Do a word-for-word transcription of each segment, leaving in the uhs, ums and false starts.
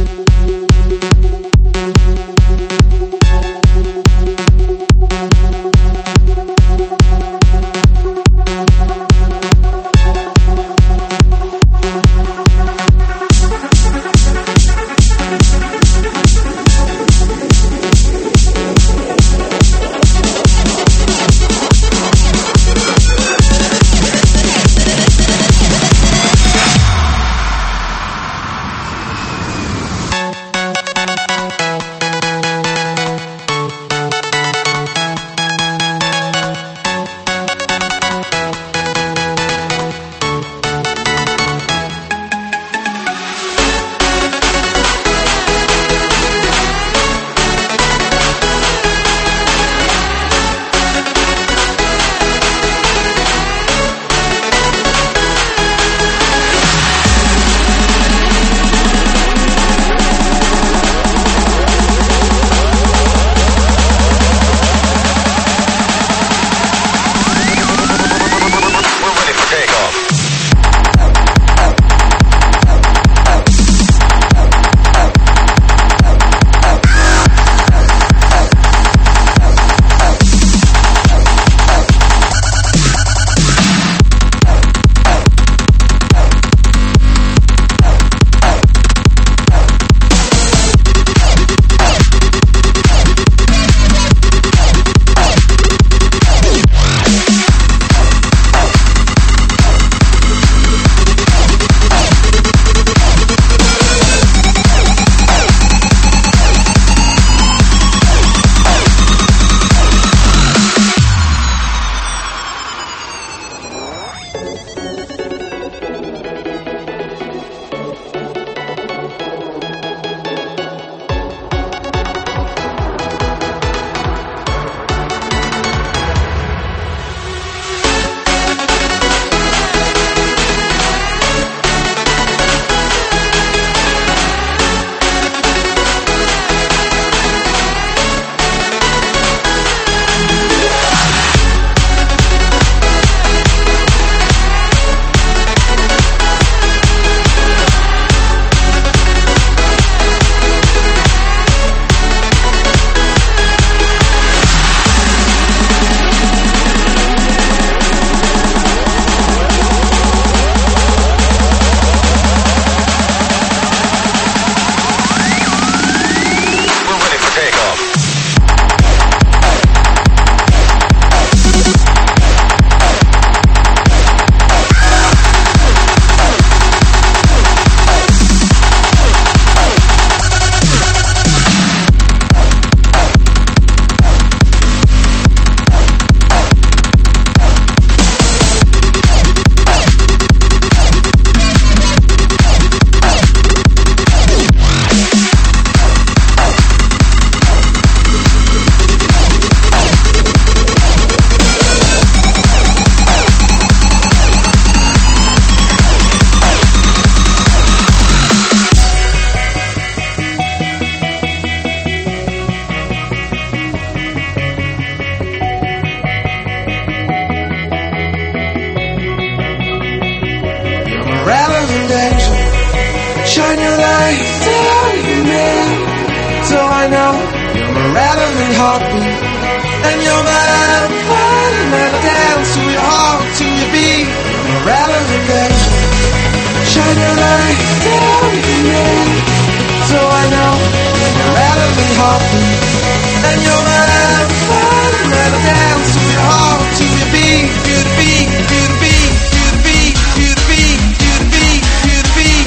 Shine your light down in me, so I know you're my rattling heartbeat, and you're my fire, and I dance to your heart, to your beat. You're my rattling angel. Shine your light down in me, so I know you're my rattling heartbeat, and you're my fire, and I dance to your heart, to your beat, to the beat, to the beat, to the beat, to the beat, to the beat, to the beat.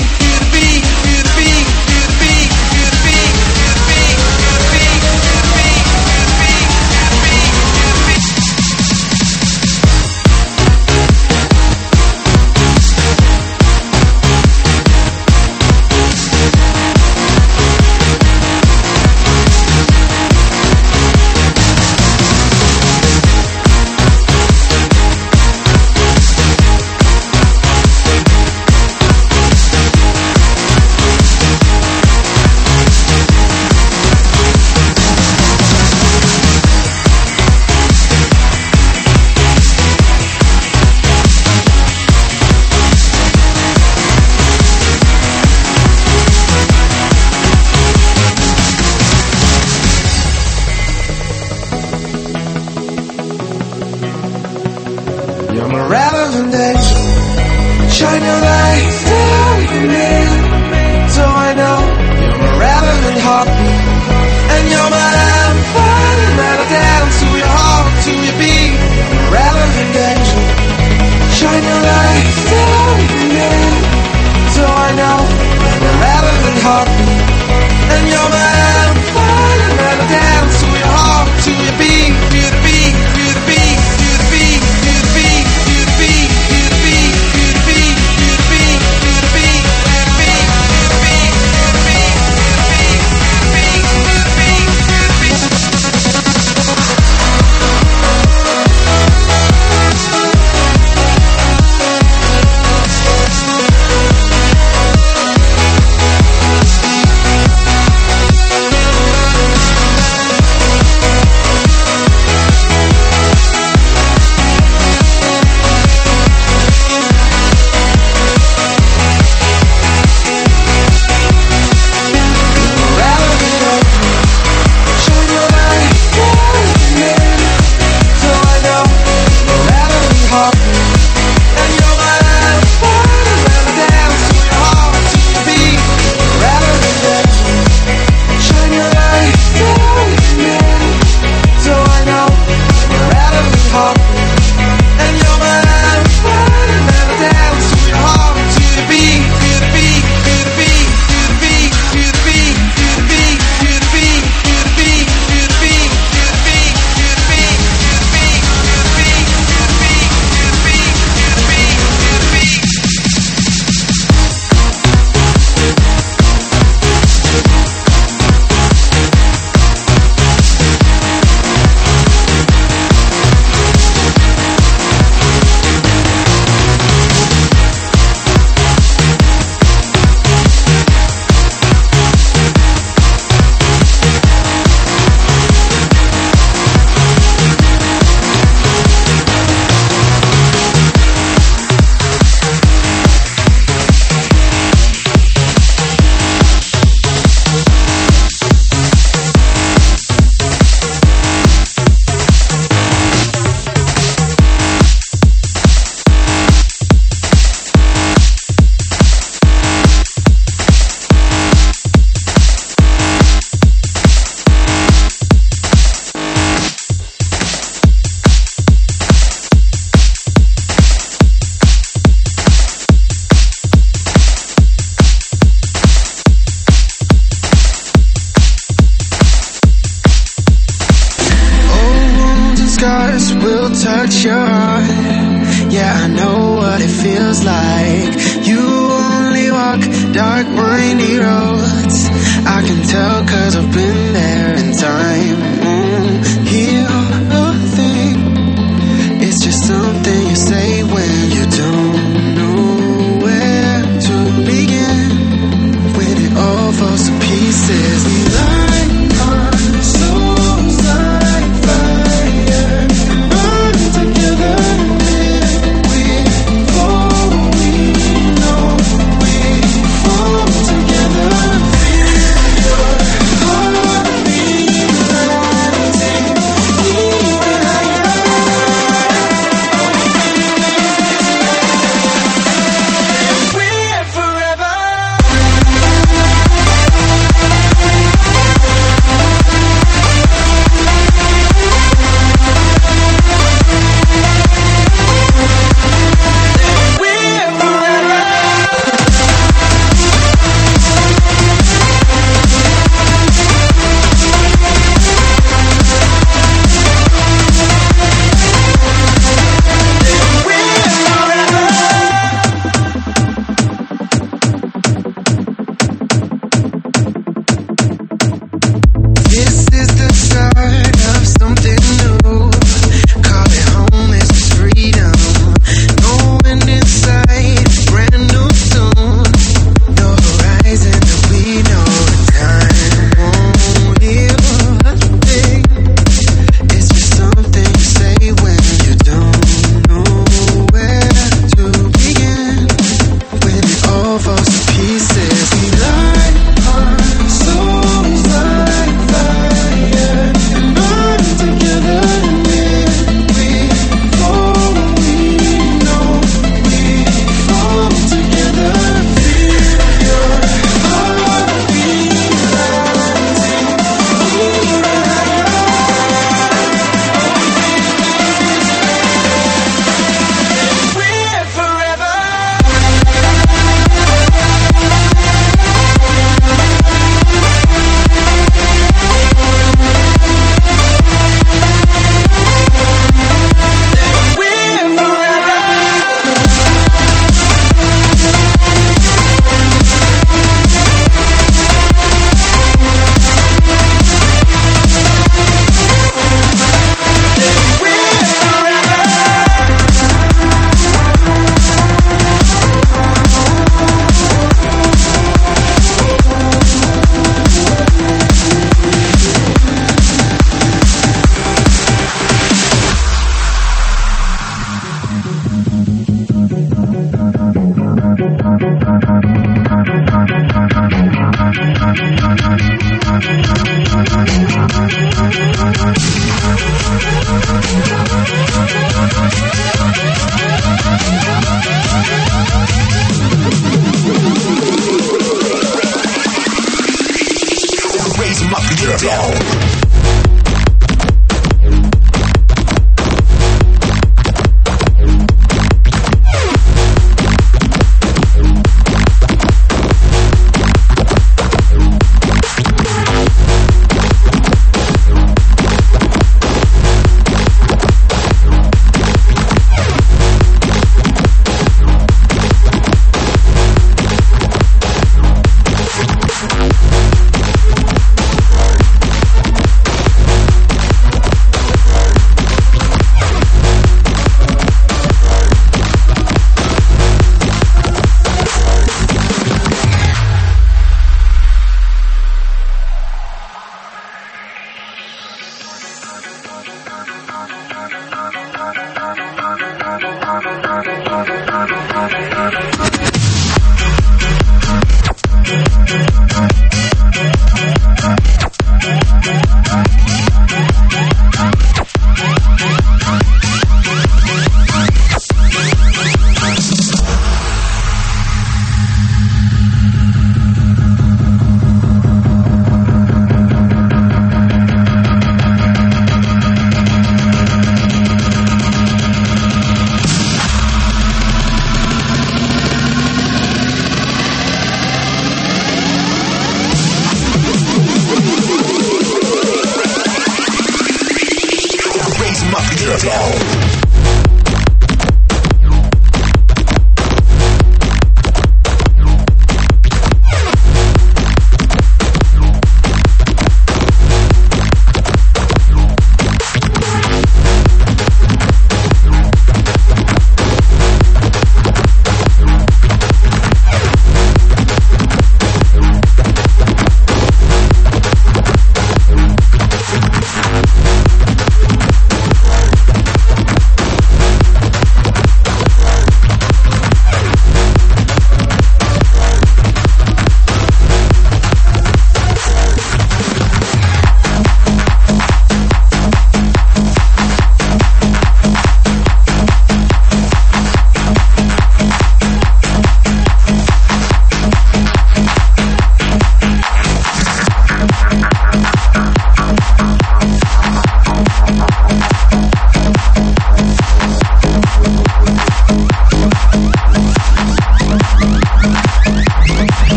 touch your heart. Yeah, I know what it feels like. You only walk dark, windy roads. I can tell 'cause I've been there in time. Won't heal a thing. It's just something you say when you don't know where to begin. When it all falls to pieces, we light our souls like fire, burn together. We fall, we know we fall together. Feel your heartbeat rising, even higher. We're forever. This is the start of something new. Call it home, it's just freedom. No end in sight, brand new tune. No horizon that we know. Time won't heal a thing. It's just something you say when you don't know where to begin. When it all falls to pieces, we light our souls like fire and burn together. We fall, we know we fall together. Feel your heartbeat rising, even higher. We're forever. We're forever. Raise 'em up, get down.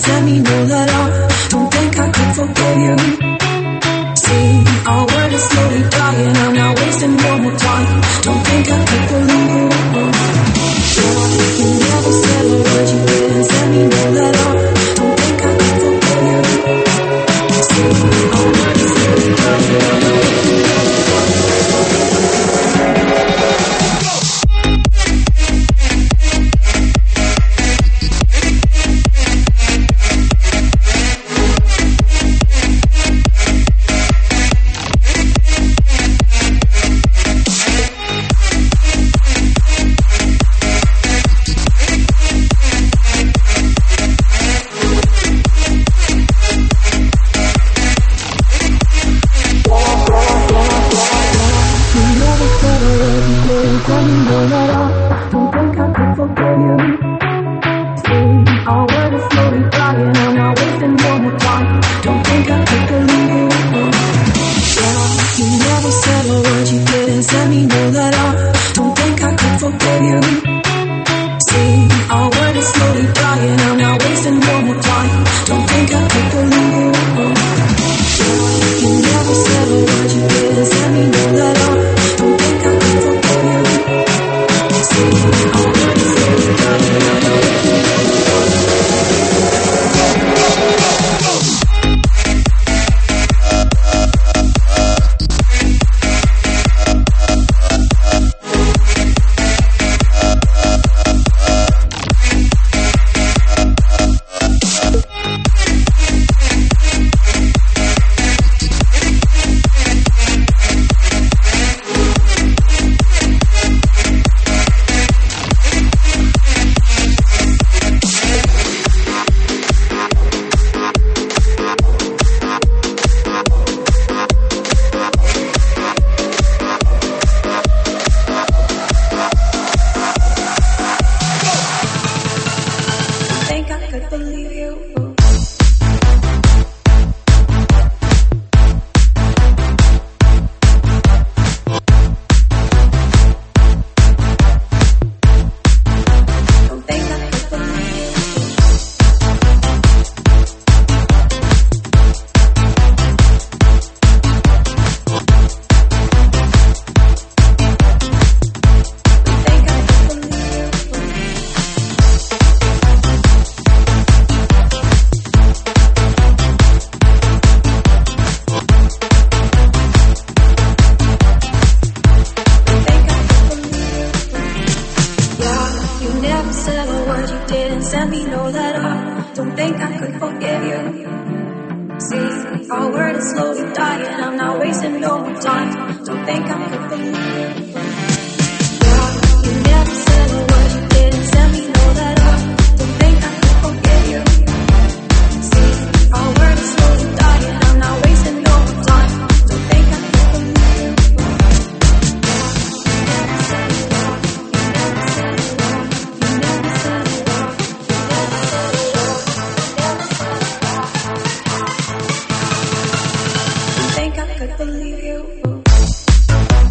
didn't let me know that I don't think I could forgive you. See, our word is slowly dying. I'm not wasting no more time. Don't think I could believe you. You never said a word, you didn't let me know that I don't think I could forgive you. See, our word is slowly dying. Believe you.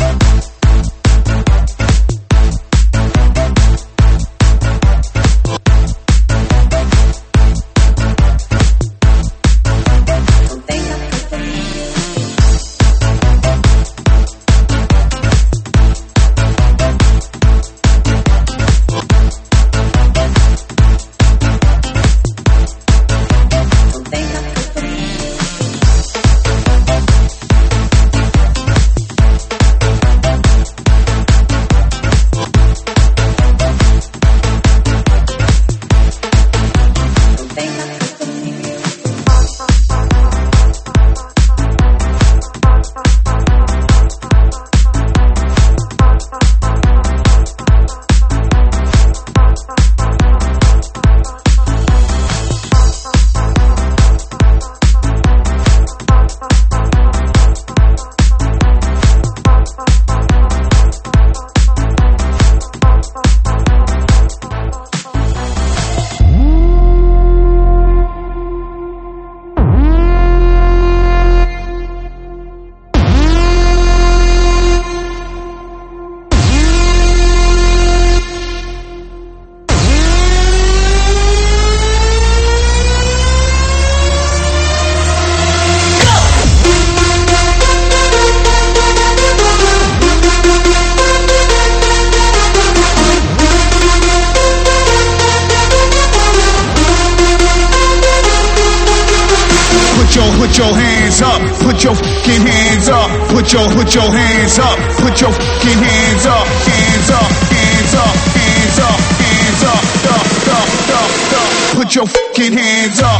up, put your fucking hands up, put your, put your hands up, put your fucking hands up, hands up, hands up, hands up, hands up, up, up, up, up, put your fucking hands up.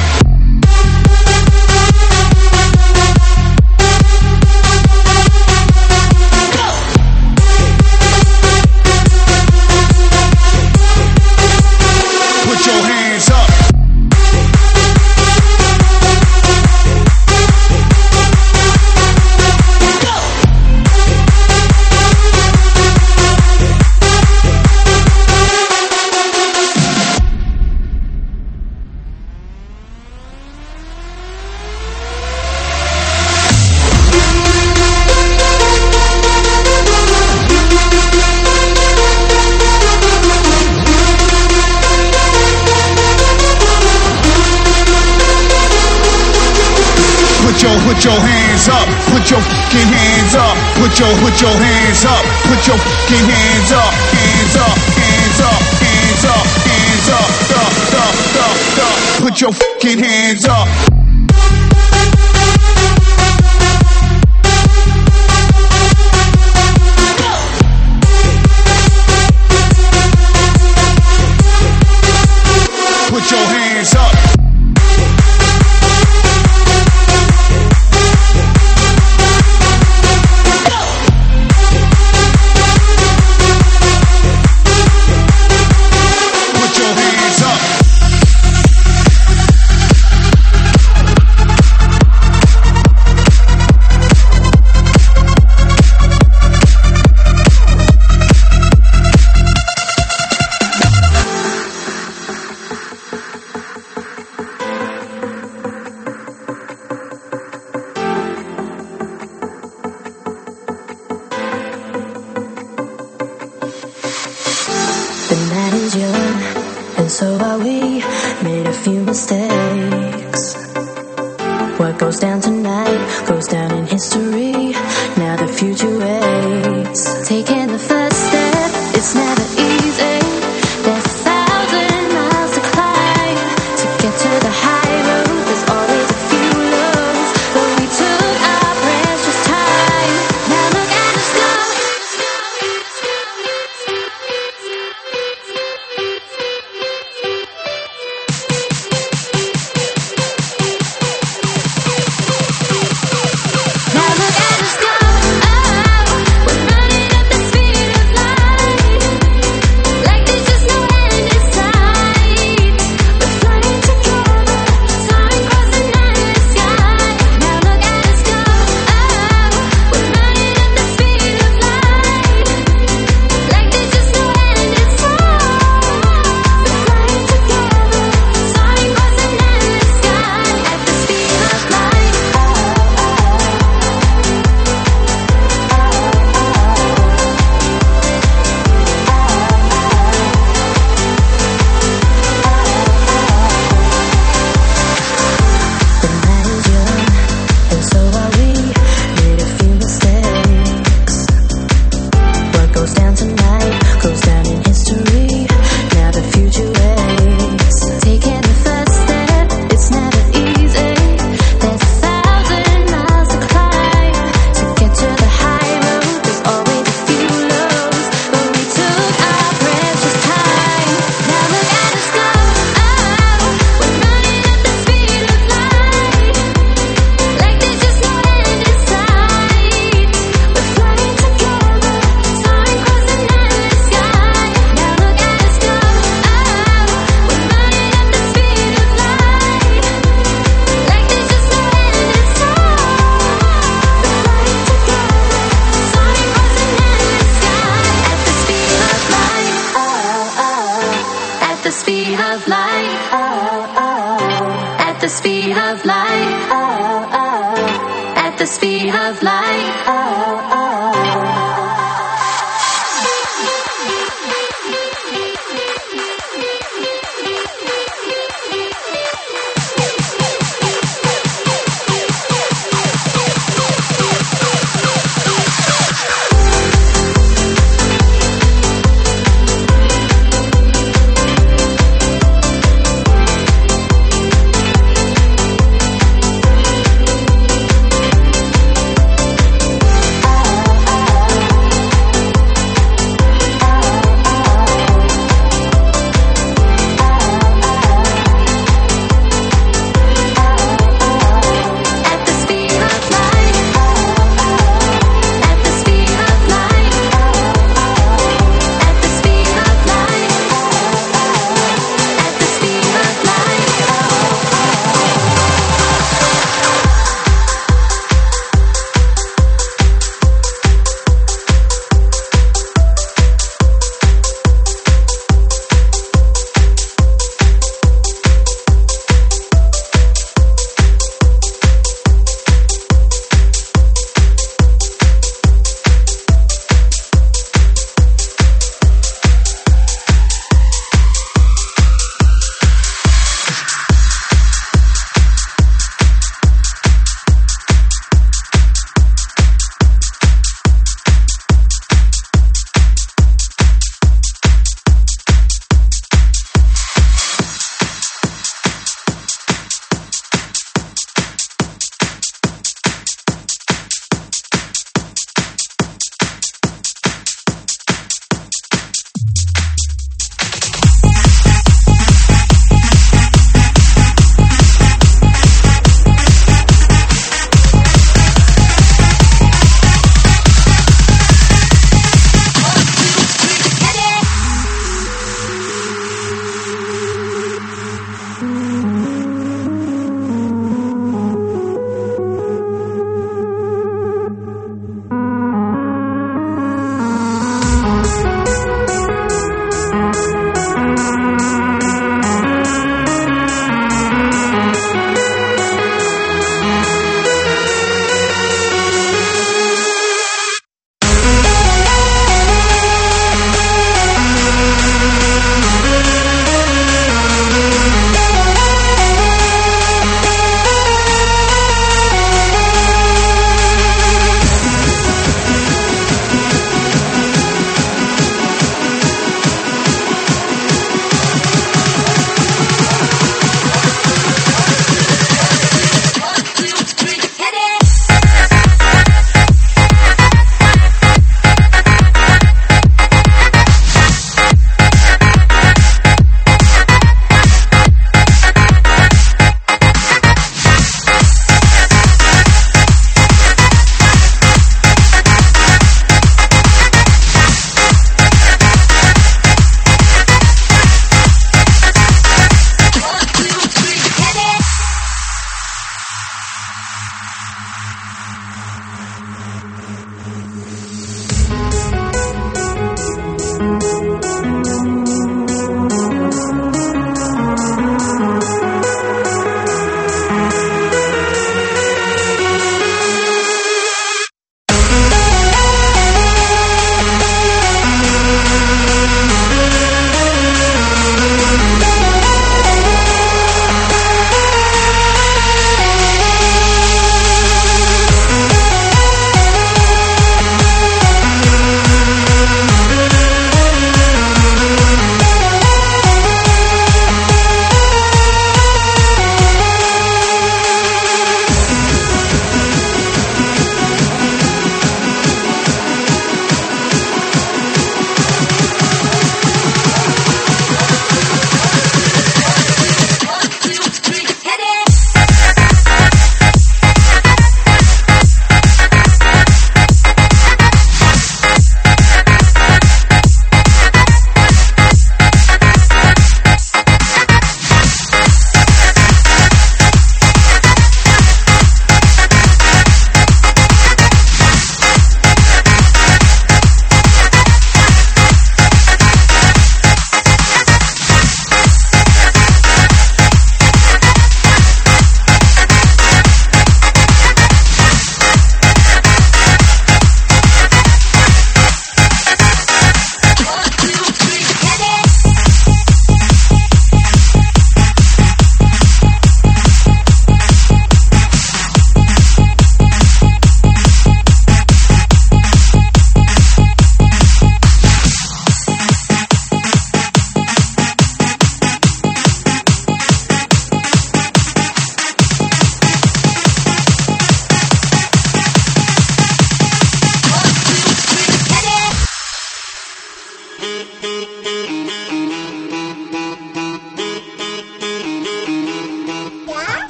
Put your hands up, put your fucking hands up, put your, put your hands up, put your fucking hands up, hands up, hands up, hands up, hands up, up, up, up, up, put your fucking hands up. Put your hands up. Now look at us go, oh, we're running at the speed of light.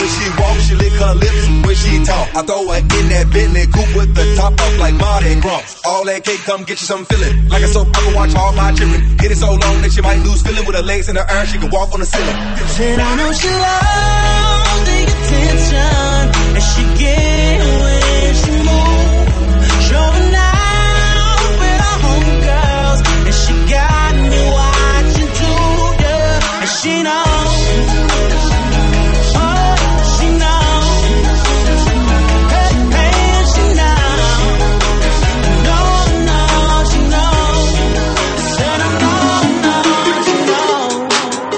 When she walk, she lick her lips. When she talk, I throw her in that Bentley coupe with the top up like Mardi Gras. All that cake, come get you some feeling. Like a soap, I can watch all my children. Hit it so long that she might lose feeling. With her legs in the air, she can walk on the ceiling. Said I know she loves the attention that she get when she moves. Showing out with her homegirls, and she got me watching too, yeah. And she knows, oh, she knows, hey, hey, she knows, no, no, she knows. Said I know, no, she knows.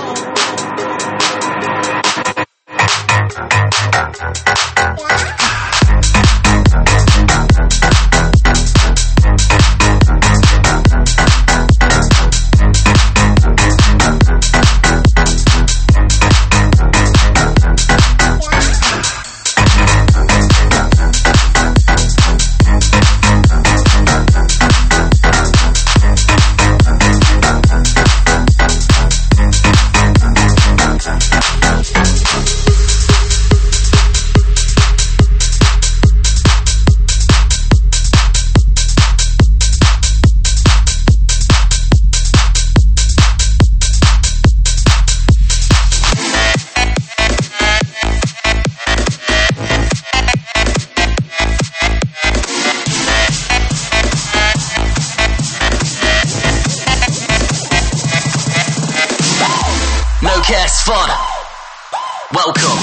Fun. Welcome.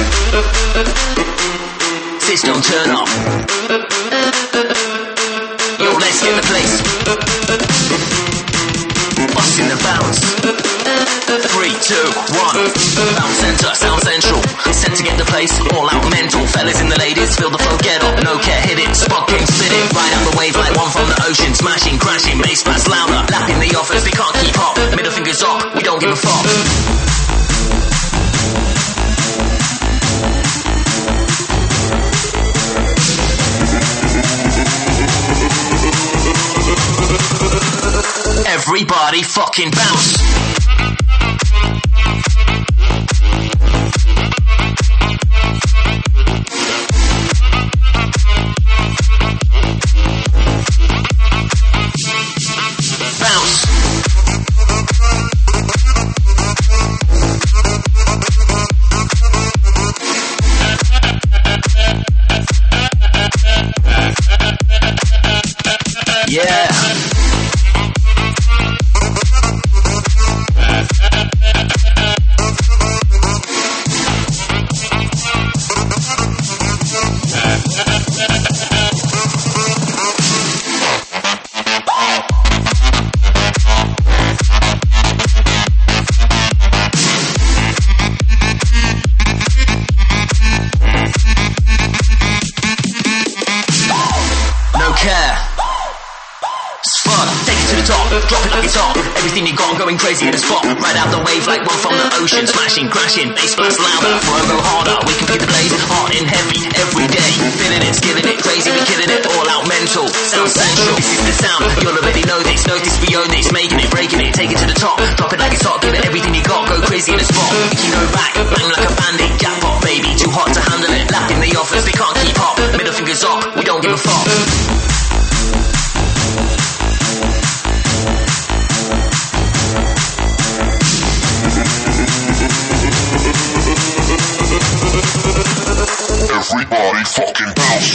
System turn up. Yo, let's get the place. Busting the bounce. Three, two, one. Bounce center, sound central. Set to get the place. All out mental. Fellas and the ladies, feel the flow, get up. No care, hit it. Spot king, spit it. Ride out the wave like one from the ocean. Smashing, crashing, bass blast louder. Lapping the offers, they can't keep up. Middle fingers up, we don't give a fuck. Everybody fucking bounce. Bounce. Yeah. Everything you got, I'm going crazy in the spot. Ride out the wave like one from the ocean. Smashing, crashing, bass blast louder. Flow go harder, we can keep the blaze. Hard and heavy, every day. Feeling it, skilling it, crazy, we killing it. All out mental, sound central. This is the sound, you'll already know this. Notice we own this, making it, breaking it. Take it to the top, drop it like it's hot. Give it everything you got, go crazy in the spot. You know back, bang like a bandit. Jackpot, baby, too hot to handle it. Lapping the offers, they can't keep up. Middle fingers up, we don't give a fuck. Everybody fucking bounce.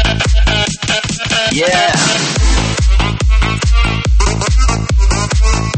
Yeah.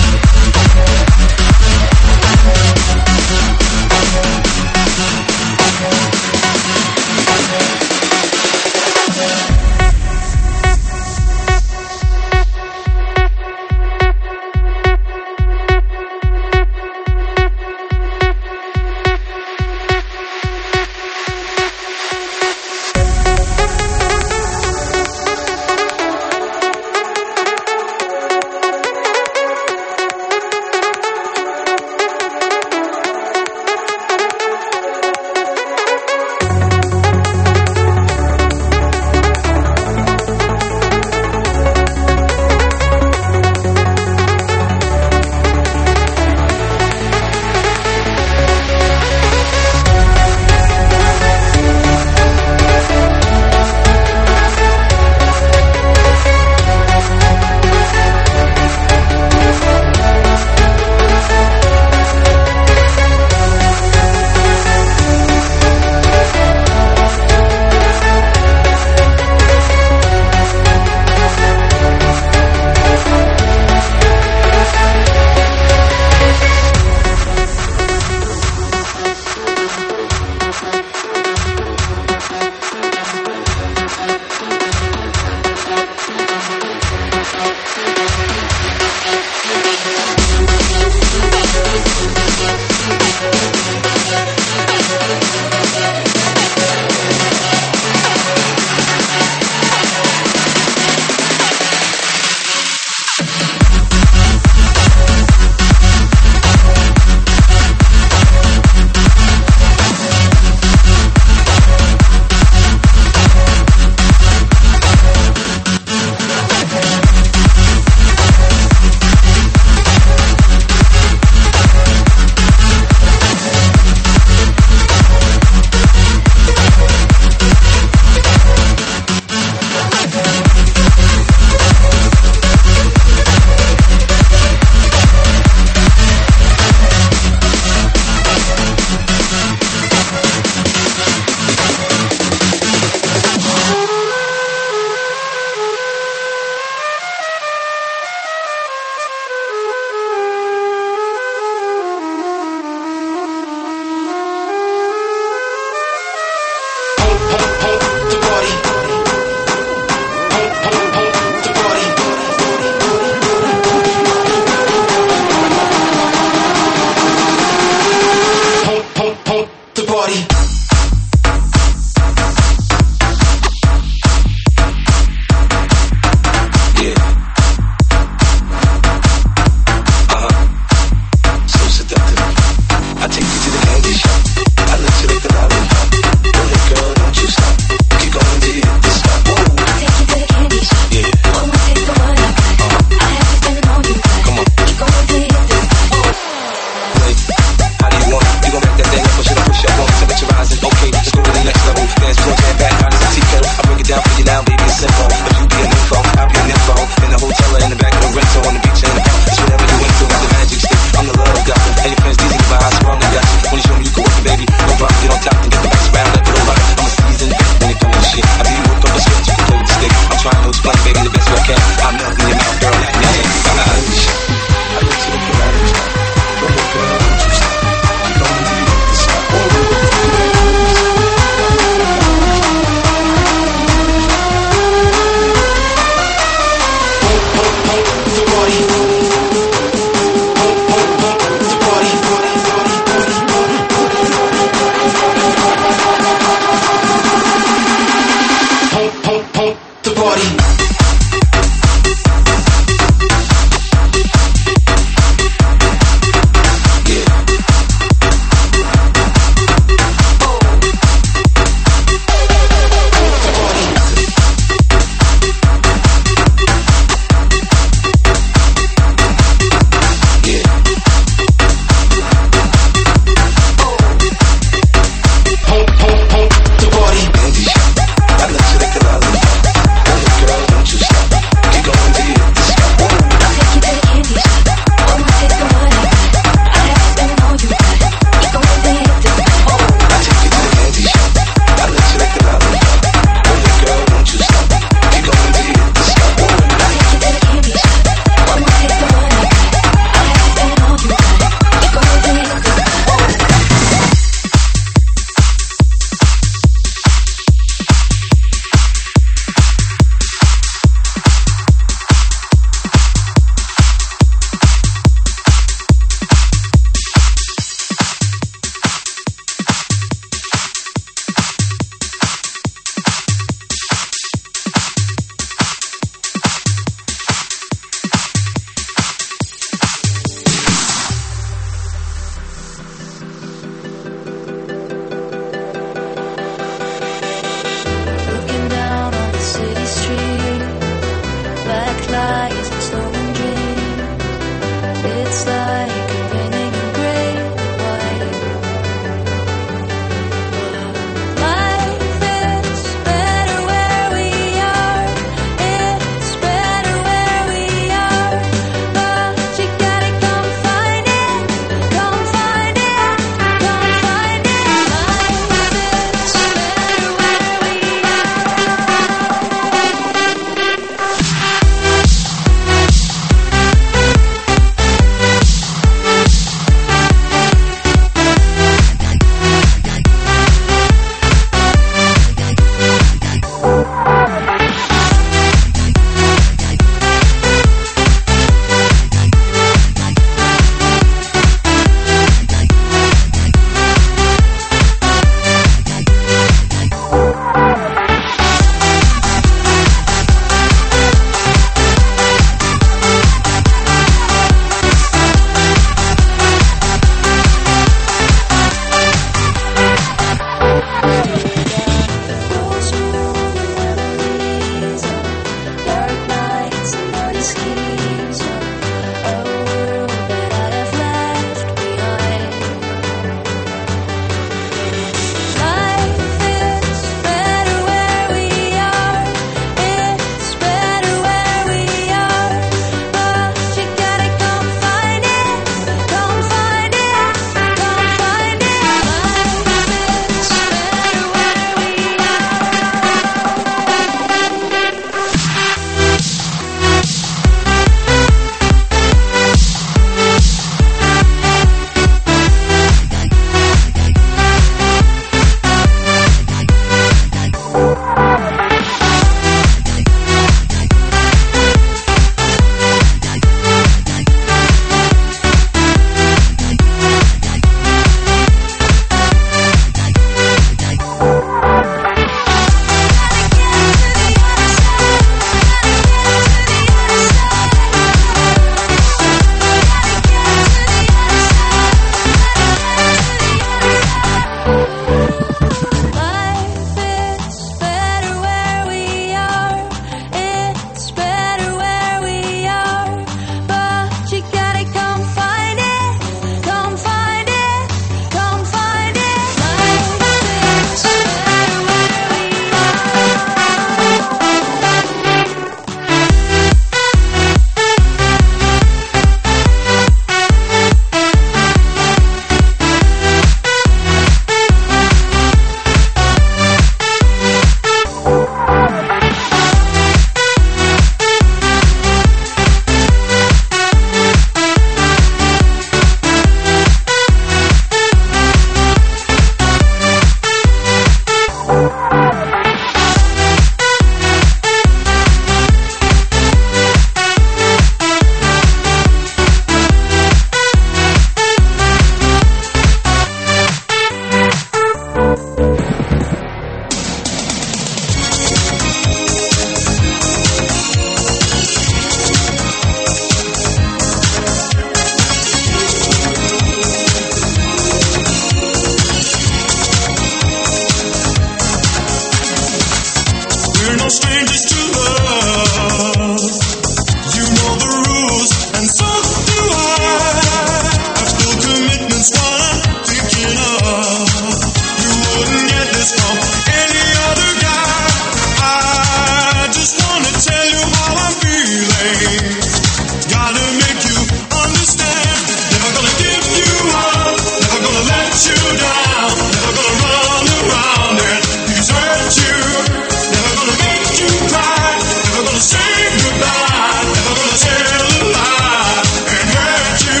strangers to love. You know the rules, and so do I. I've still commitments while I'm thinking of. You wouldn't get this from any other guy. I just wanna tell you how I'm feeling. Gotta make you understand. Never gonna give you up. Never gonna let you down. Never gonna run around and desert you. Never gonna make you cry. Never gonna say goodbye. Never gonna tell a lie and hurt you.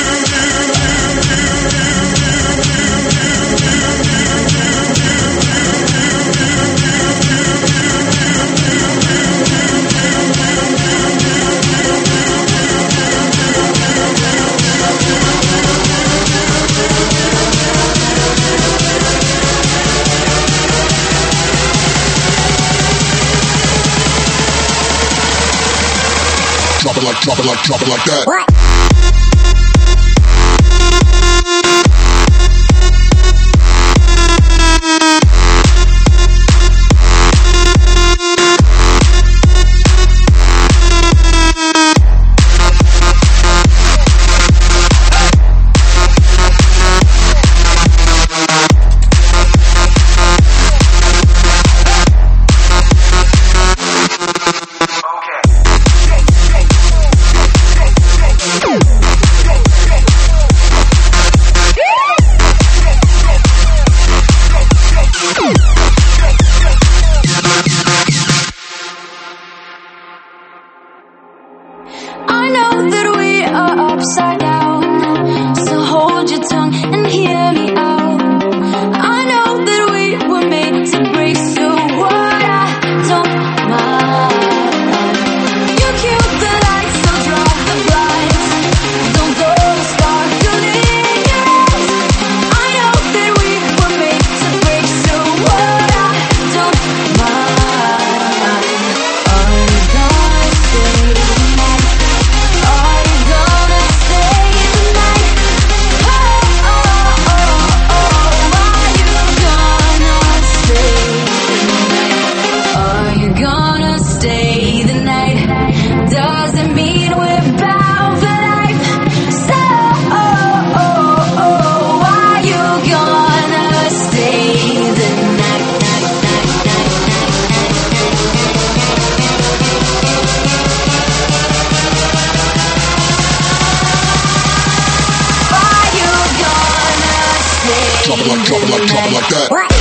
Drop it like, drop it like, drop it like that. What? Drop it like, drop it like, drop it like that. What?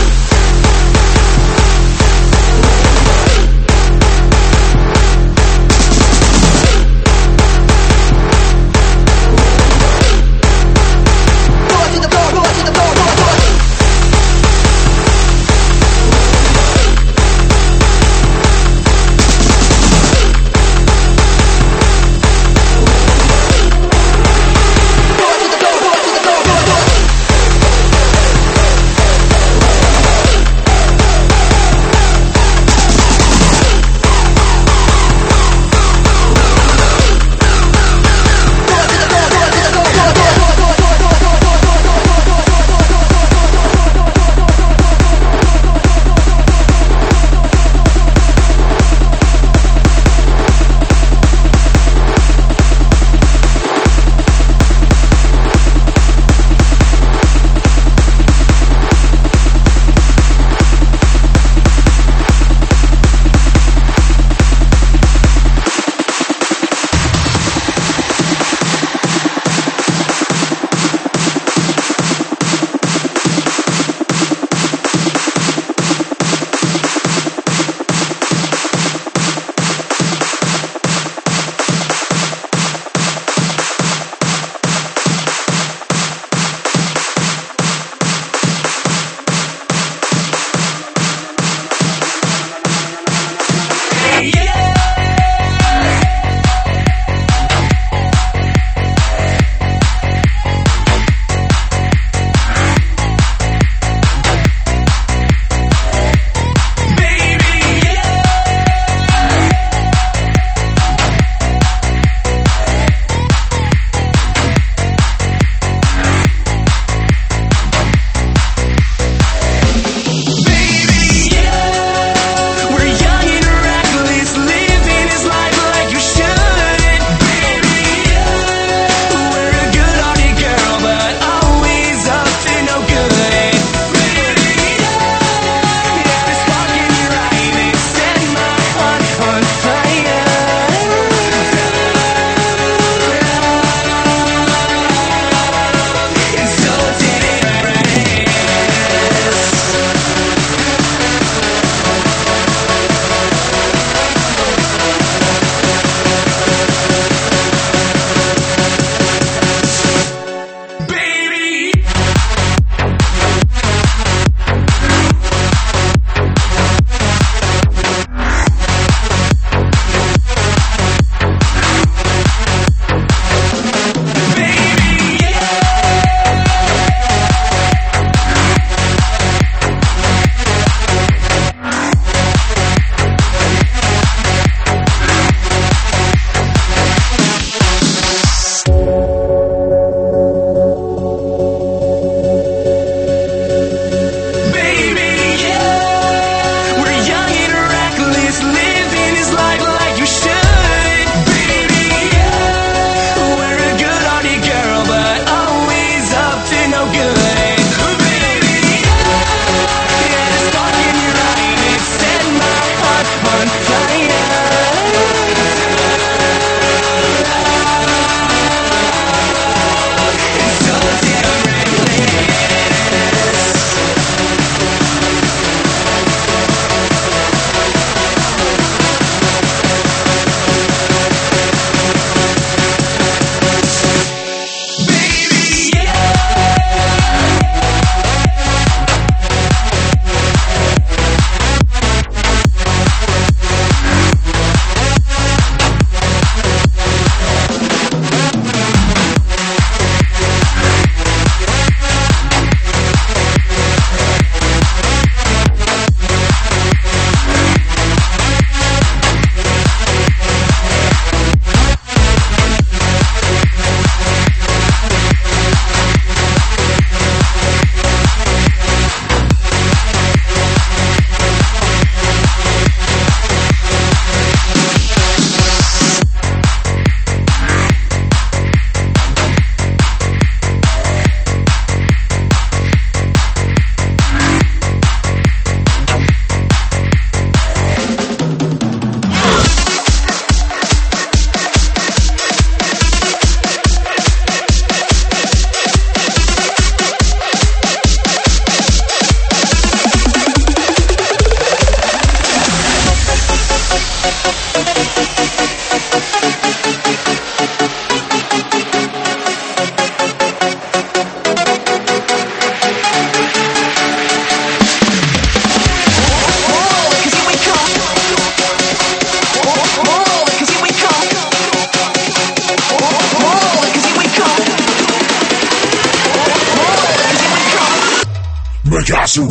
Yasu.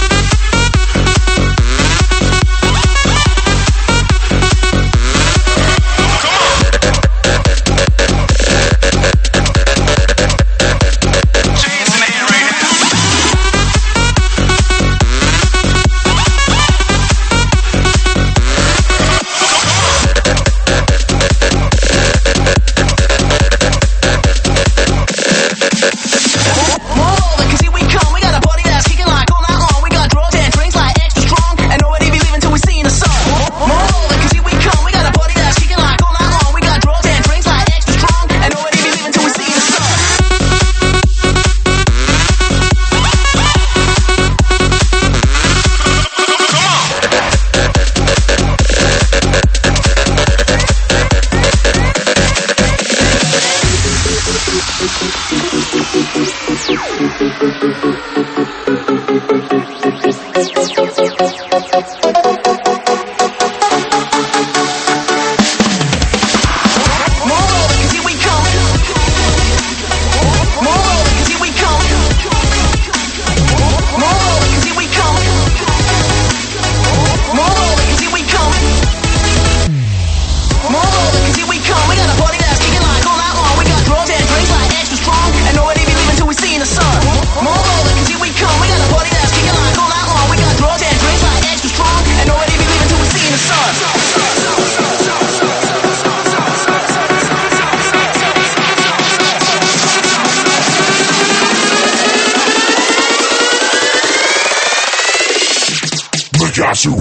Yasu.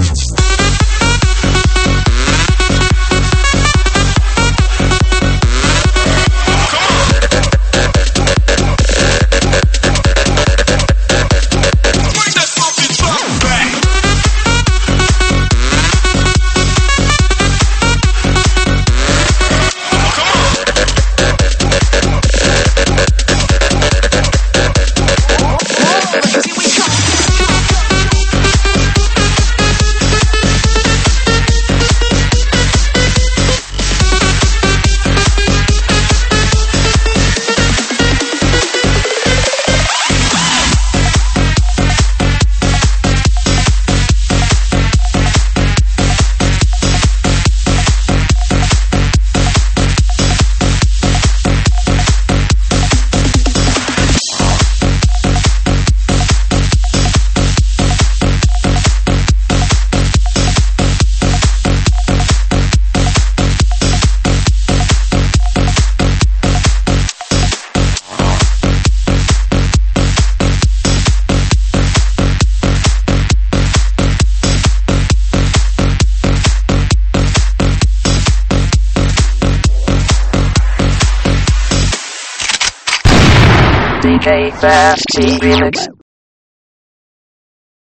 D J Fast T Remix.